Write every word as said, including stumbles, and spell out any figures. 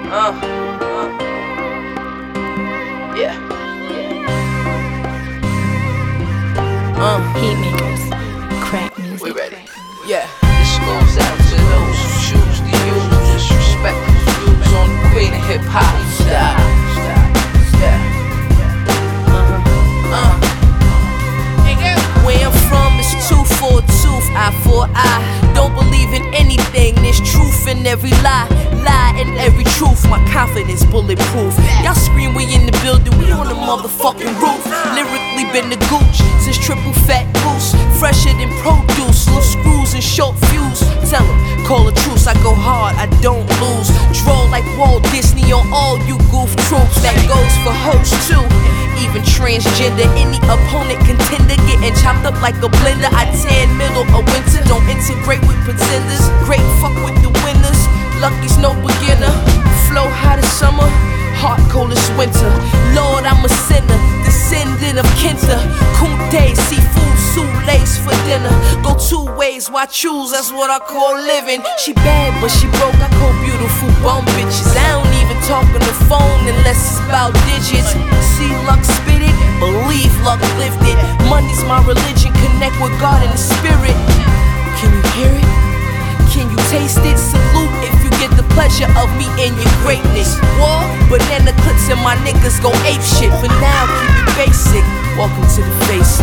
Uh, uh, yeah. Uh, Heat makers, crack music. we ready? Yeah. This goes out to those who choose to use disrespectful views on the queen of hip hop. Style, style, yeah. Uh, where I'm from is two for a tooth, eye for eye. Don't believe in anything, there's truth in every lie, lie in every truth. My confidence bulletproof. Y'all scream we in the building, we on the motherfucking roof. Lyrically been the gooch since triple fat goose, fresher than produce. Little screws and short fuse. Tell 'em, call a truce. I go hard, I don't lose. Draw like Walt Disney on all you goof troops. That goes for hoes too. Even transgender, any opponent contender getting chopped up like a blender. I tan middle of winter, don't integrate with pretenders. Great fuck with the winners, lucky's no beginner. Flow hot as summer, heart cold as winter. Lord, I'm a sinner, descendant of Kinta. Kunte, seafood, souffles for dinner. Go two ways, why choose? That's what I call living. She bad, but she broke. I call beautiful bum bitches. I don't even talk on the phone unless it's about digits. See luck spit it, believe luck lived it. Money's my religion, connect with God in the spirit. Can you hear it? Can you taste it? Salute if you get the pleasure of me and your greatness. War, banana clips and my niggas go ape shit. For now, keep it basic. Welcome to the face.